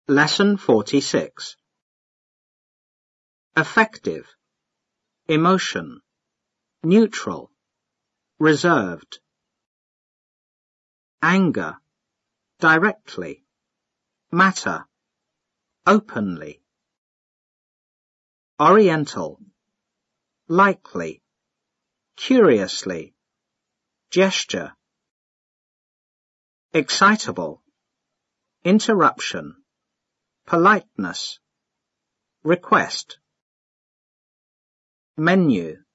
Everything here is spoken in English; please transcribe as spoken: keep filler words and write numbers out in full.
Lesson forty-six. Affective, emotion, neutral, reserved. Anger, directly, matter, openly. Oriental, likely, curiously, gesture. Excitable, interruption, politeness, request. Menu,